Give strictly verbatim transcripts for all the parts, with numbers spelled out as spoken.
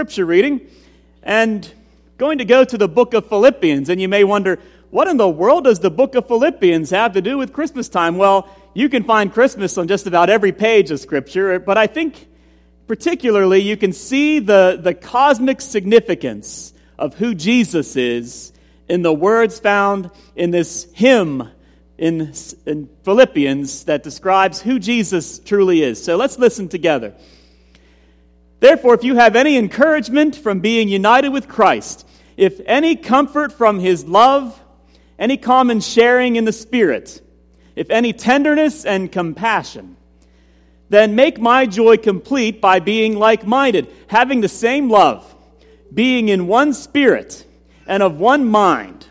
Scripture reading and going to go to the book of Philippians. And you may wonder, what in the world does the book of Philippians have to do with Christmas time? Well, you can find Christmas on just about every page of Scripture, but I think particularly you can see the, the cosmic significance of who Jesus is in the words found in this hymn in, in Philippians that describes who Jesus truly is. So let's listen together. Therefore, if you have any encouragement from being united with Christ, if any comfort from His love, any common sharing in the Spirit, if any tenderness and compassion, then make my joy complete by being like-minded, having the same love, being in one spirit and of one mind.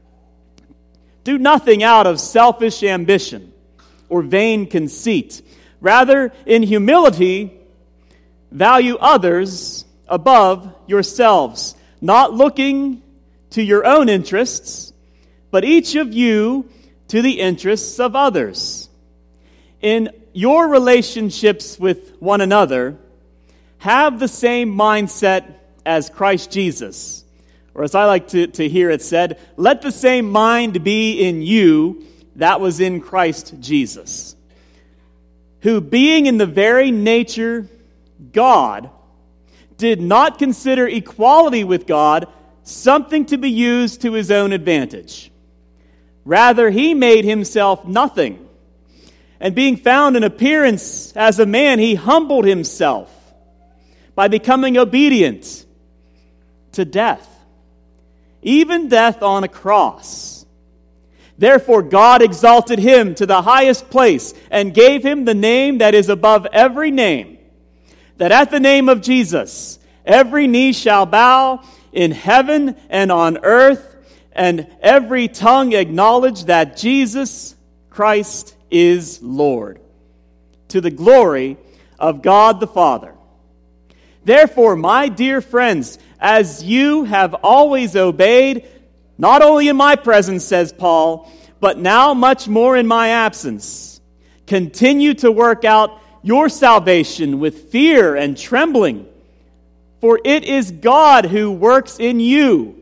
Do nothing out of selfish ambition or vain conceit. Rather, in humility, value others above yourselves, not looking to your own interests, but each of you to the interests of others. In your relationships with one another, have the same mindset as Christ Jesus. Or as I like to, to hear it said, let the same mind be in you that was in Christ Jesus, who being in the very nature God, did not consider equality with God something to be used to His own advantage. Rather, He made Himself nothing, and being found in appearance as a man, He humbled Himself by becoming obedient to death, even death on a cross. Therefore, God exalted Him to the highest place and gave Him the name that is above every name, that at the name of Jesus, every knee shall bow in heaven and on earth, and every tongue acknowledge that Jesus Christ is Lord, to the glory of God the Father. Therefore, my dear friends, as you have always obeyed, not only in my presence, says Paul, but now much more in my absence, continue to work out your salvation with fear and trembling, for it is God who works in you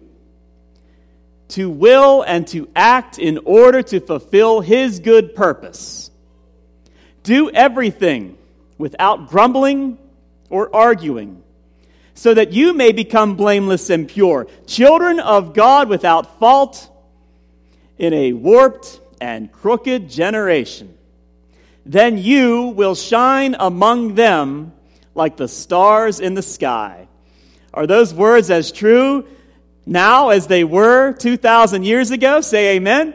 to will and to act in order to fulfill His good purpose. Do everything without grumbling or arguing, so that you may become blameless and pure, children of God without fault in a warped and crooked generation. Then you will shine among them like the stars in the sky. Are those words as true now as they were two thousand years ago? Say amen.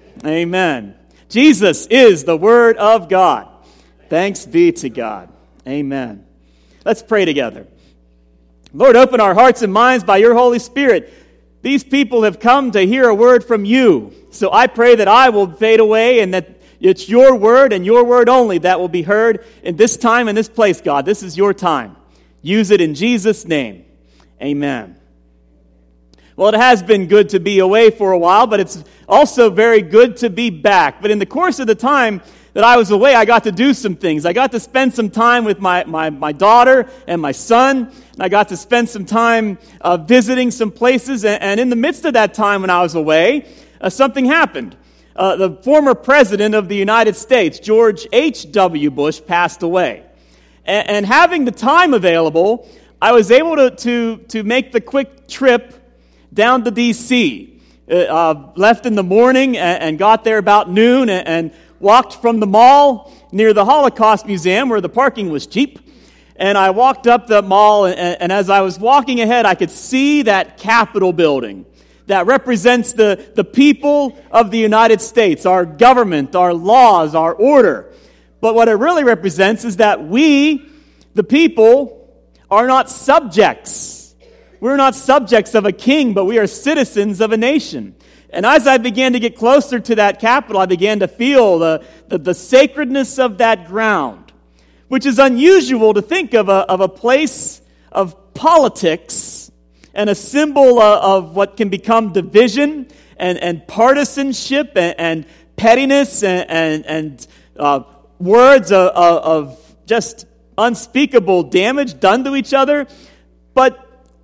Amen. Jesus is the Word of God. Thanks be to God. Amen. Let's pray together. Lord, open our hearts and minds by your Holy Spirit. These people have come to hear a word from you. So I pray that I will fade away and that it's your word and your word only that will be heard in this time and this place, God. This is your time. Use it in Jesus' name. Amen. Well, it has been good to be away for a while, but it's also very good to be back. But in the course of the time that I was away, I got to do some things. I got to spend some time with my, my, my daughter and my son, and I got to spend some time uh, visiting some places. And, and in the midst of that time when I was away, uh, something happened. Uh, the former president of the United States, George H W Bush, passed away. And, and having the time available, I was able to, to, to make the quick trip down to D C Uh, left in the morning and, and got there about noon and, and walked from the mall near the Holocaust Museum where the parking was cheap. And I walked up the mall, and, and as I was walking ahead, I could see that Capitol building that represents the, the people of the United States, our government, our laws, our order. But what it really represents is that we, the people, are not subjects. We're not subjects of a king, but we are citizens of a nation. And as I began to get closer to that Capitol, I began to feel the, the, the sacredness of that ground, which is unusual to think of a, of a place of politics and a symbol of, of what can become division and, and partisanship and, and pettiness and, and, and uh, words of, of just unspeakable damage done to each other. But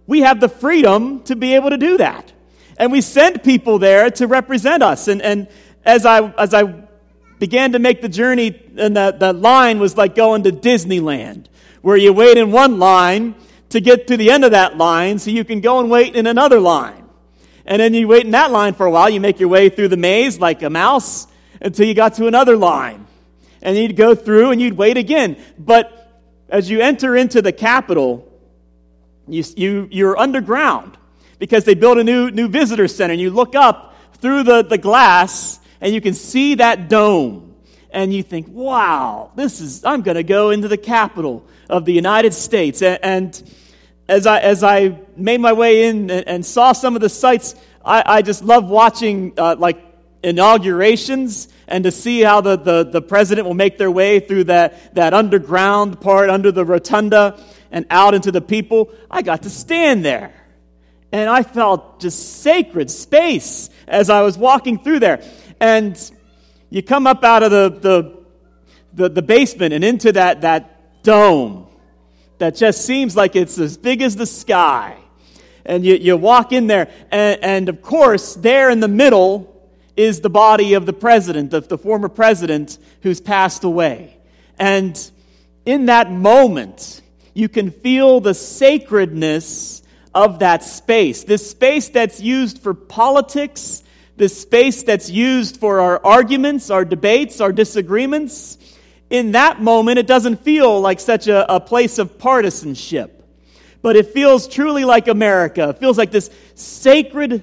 we have the freedom to be able to do that. And we send people there to represent us. And, and as I as I began to make the journey, and the, the line was like going to Disneyland, where you wait in one line to get to the end of that line so you can go and wait in another line. And then you wait in that line for a while. You make your way through the maze like a mouse until you got to another line. And you'd go through and you'd wait again. But as you enter into the Capitol, you, you, you're underground because they built a new, new visitor center. And you look up through the, the glass and you can see that dome. And you think, wow, this is, I'm going to go into the Capitol of the United States. And, and as I as I made my way in and, and saw some of the sights, I, I just love watching uh, like inaugurations and to see how the, the, the president will make their way through that, that underground part under the rotunda and out into the people. I got to stand there. And I felt just sacred space as I was walking through there. And you come up out of the the, the, the basement and into that, that dome that just seems like it's as big as the sky. And you, you walk in there, and, and of course, there in the middle is the body of the president, of the former president who's passed away. And in that moment, you can feel the sacredness of that space. This space that's used for politics, this space that's used for our arguments, our debates, our disagreements. In that moment, it doesn't feel like such a, a place of partisanship. But it feels truly like America. It feels like this sacred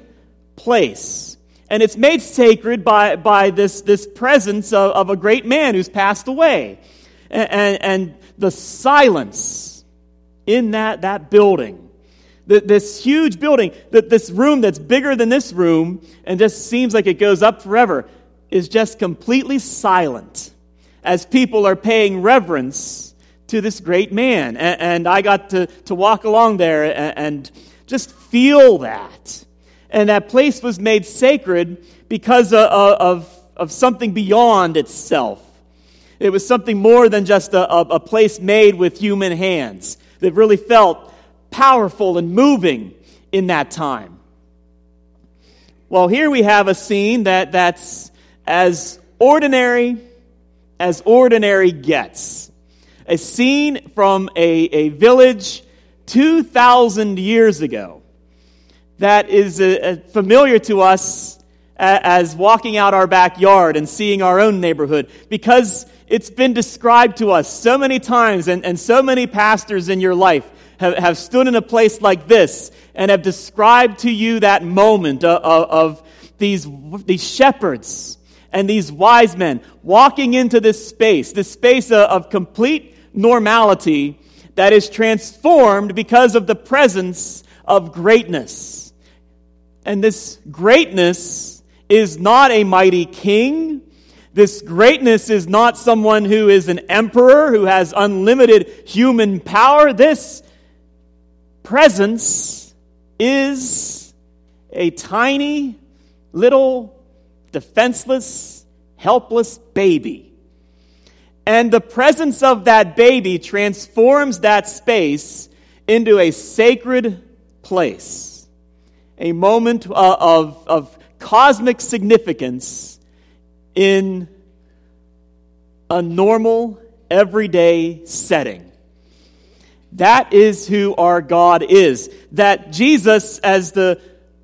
place. And it's made sacred by, by this, this presence of, of a great man who's passed away. And, and, and the silence in that, that building. The, this huge building, that this room that's bigger than this room and just seems like it goes up forever, is just completely silent as people are paying reverence to this great man. And, and I got to, to walk along there and, and just feel that. And that place was made sacred because of, of, of something beyond itself. It was something more than just a, a, a place made with human hands that really felt powerful and moving in that time. Well, here we have a scene that, that's as ordinary as ordinary gets. A scene from a, a village two thousand years ago that is uh, familiar to us as walking out our backyard and seeing our own neighborhood, because it's been described to us so many times, and, and so many pastors in your life have, have stood in a place like this and have described to you that moment of, of, of these, these shepherds and these wise men walking into this space, this space of, of complete normality that is transformed because of the presence of greatness. And this greatness is not a mighty king. This greatness is not someone who is an emperor who has unlimited human power. This presence is a tiny, little, defenseless, helpless baby. And the presence of that baby transforms that space into a sacred place, a moment of, of, of cosmic significance in a normal, everyday setting. That is who our God is. That Jesus, as the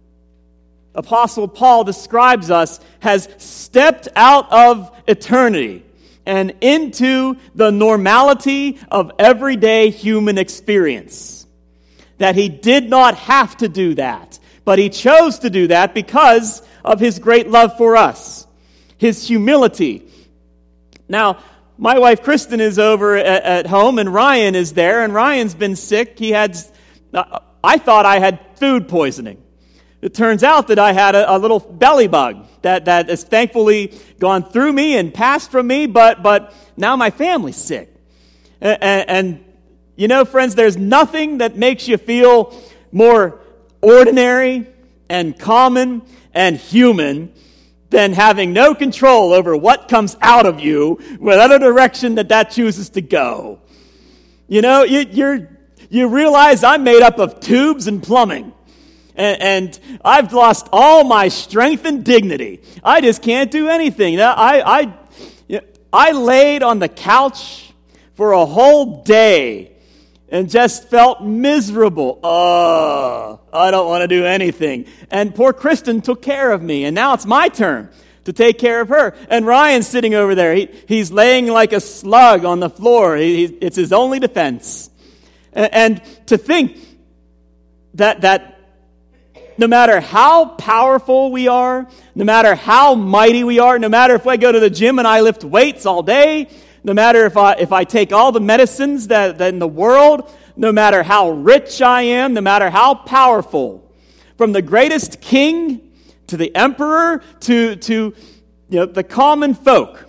Apostle Paul describes us, has stepped out of eternity and into the normality of everyday human experience. That he did not have to do that, but he chose to do that because of his great love for us, his humility. Now, my wife Kristen is over at, at home, and Ryan is there, and Ryan's been sick. He had, uh, I thought I had food poisoning. It turns out that I had a, a little belly bug that, that has thankfully gone through me and passed from me, but but now my family's sick. And, and, and you know, friends, there's nothing that makes you feel more ordinary and common and human than having no control over what comes out of you, whatever direction that that chooses to go. You know, you, you're You realize I'm made up of tubes and plumbing. And, and I've lost all my strength and dignity. I just can't do anything. Now, I, I, I laid on the couch for a whole day and just felt miserable. Oh, I don't want to do anything. And poor Kristen took care of me, and now it's my turn to take care of her. And Ryan's sitting over there. He, he's laying like a slug on the floor. He, he, it's his only defense. And, and to think that that no matter how powerful we are, no matter how mighty we are, no matter if I go to the gym and I lift weights all day, no matter if I if I take all the medicines that, that in the world, no matter how rich I am, no matter how powerful, from the greatest king to the emperor to, to you know, the common folk,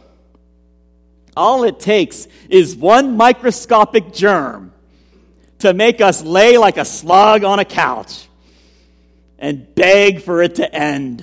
all it takes is one microscopic germ to make us lay like a slug on a couch and beg for it to end.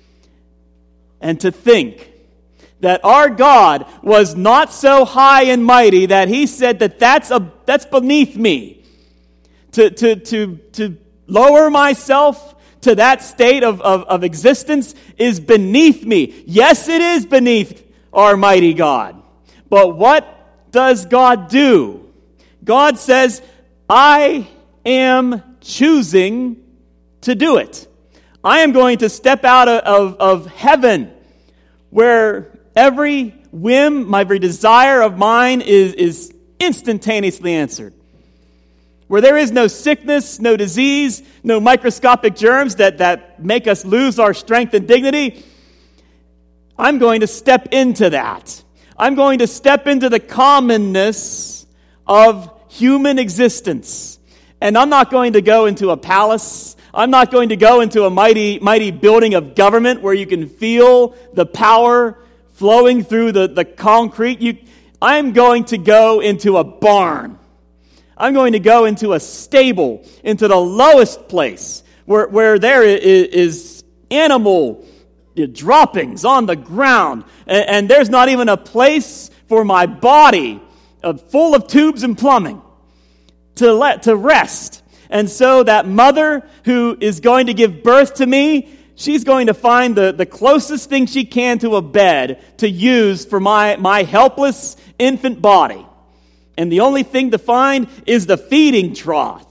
And to think that our God was not so high and mighty that he said that that's a that's beneath me. To to to to lower myself to that state of, of, of existence is beneath me. Yes, it is beneath our mighty God. But what does God do? God says, I am choosing to do it. I am going to step out of, of, of heaven where every whim, my every desire of mine is, is instantaneously answered. Where there is no sickness, no disease, no microscopic germs that, that make us lose our strength and dignity, I'm going to step into that. I'm going to step into the commonness of human existence. And I'm not going to go into a palace. I'm not going to go into a mighty, mighty building of government where you can feel the power flowing through the, the concrete. You, I'm going to go into a barn. I'm going to go into a stable, into the lowest place where, where there is, is animal droppings on the ground. And, and there's not even a place for my body uh, full of tubes and plumbing to let to rest. And so that mother who is going to give birth to me, she's going to find the, the closest thing she can to a bed to use for my, my helpless infant body. And the only thing to find is the feeding trough.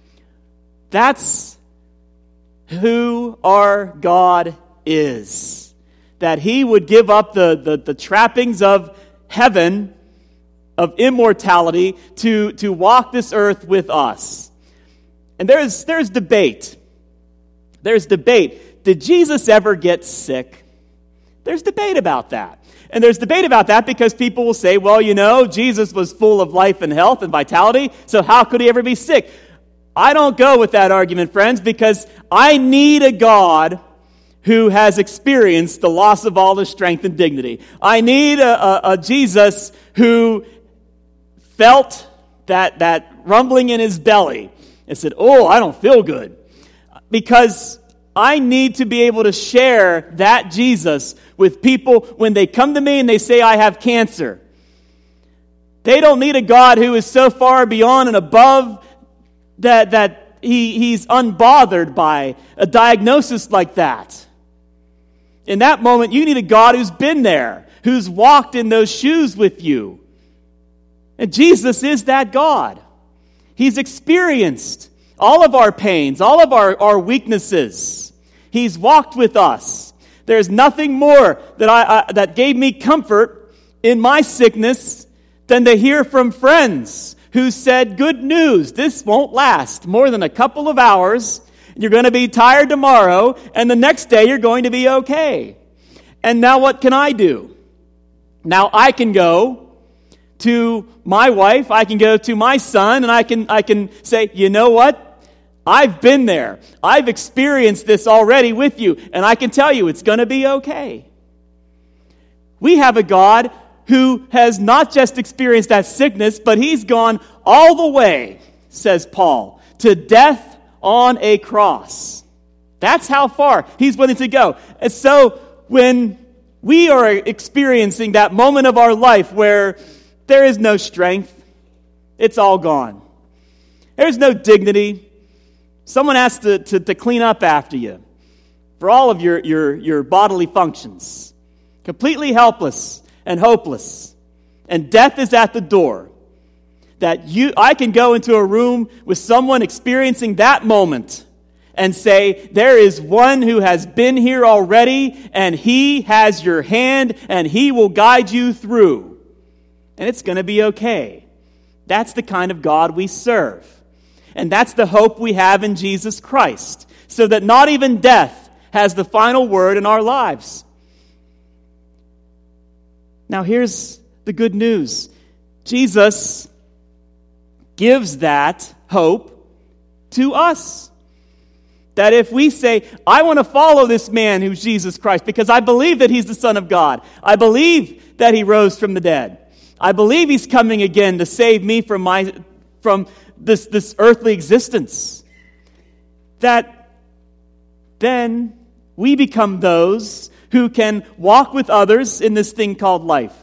That's who our God is. That he would give up the, the, the trappings of heaven, of immortality, to, to walk this earth with us. And there's there's debate. There's debate. Did Jesus ever get sick? There's debate about that. And there's debate about that because people will say, well, you know, Jesus was full of life and health and vitality, so how could he ever be sick? I don't go with that argument, friends, because I need a God who has experienced the loss of all his strength and dignity. I need a, a, a Jesus who felt that, that rumbling in his belly and said, oh, I don't feel good. Because I need to be able to share that Jesus with people when they come to me and they say, I have cancer. They don't need a God who is so far beyond and above that, that he, he's unbothered by a diagnosis like that. In that moment, you need a God who's been there, who's walked in those shoes with you. And Jesus is that God. He's experienced all of our pains, all of our, our weaknesses. He's walked with us. There's nothing more that I uh, that gave me comfort in my sickness than to hear from friends who said, good news, this won't last more than a couple of hours. You're going to be tired tomorrow, and the next day you're going to be okay. And now what can I do? Now I can go to my wife, I can go to my son, and I can I can say, you know what? I've been there. I've experienced this already with you, and I can tell you it's going to be okay. We have a God who has not just experienced that sickness, but he's gone all the way, says Paul, to death on a cross. That's how far he's willing to go. And so when we are experiencing that moment of our life where there is no strength, it's all gone. There's no dignity. Someone has to, to, to clean up after you for all of your, your, your bodily functions. Completely helpless and hopeless. And death is at the door. That you, I can go into a room with someone experiencing that moment and say, there is one who has been here already, and he has your hand, and he will guide you through. And it's going to be okay. That's the kind of God we serve. And that's the hope we have in Jesus Christ, so that not even death has the final word in our lives. Now here's the good news. Jesus gives that hope to us. That if we say, I want to follow this man who's Jesus Christ because I believe that he's the Son of God. I believe that he rose from the dead. I believe he's coming again to save me from my from this, this earthly existence. That then we become those who can walk with others in this thing called life.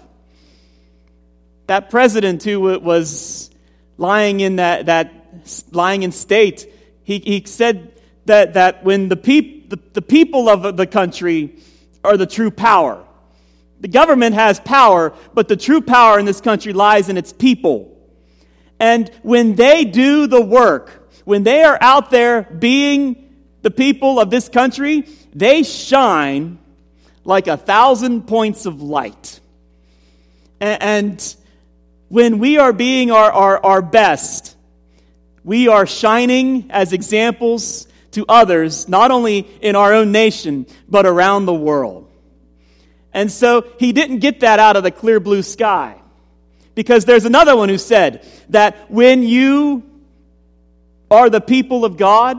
That president who was lying in that, that lying in state, he, he said that, that when the, peop, the, the people of the country are the true power. The government has power, but the true power in this country lies in its people. And when they do the work, when they are out there being the people of this country, they shine like a thousand points of light. And, and when we are being our, our, our best, we are shining as examples to others, not only in our own nation, but around the world. And so he didn't get that out of the clear blue sky. Because there's another one who said that when you are the people of God,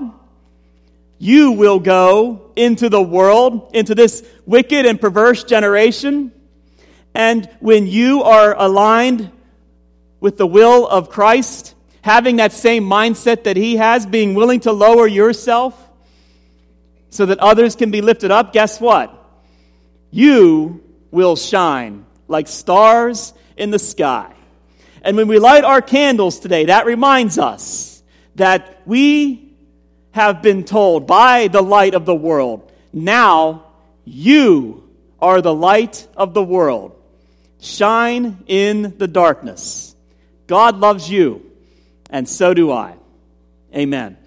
you will go into the world, into this wicked and perverse generation. And when you are aligned with the will of Christ, having that same mindset that he has, being willing to lower yourself so that others can be lifted up, guess what? You will shine like stars in the sky. And when we light our candles today, that reminds us that we have been told by the light of the world, now you are the light of the world. Shine in the darkness. God loves you, and so do I. Amen.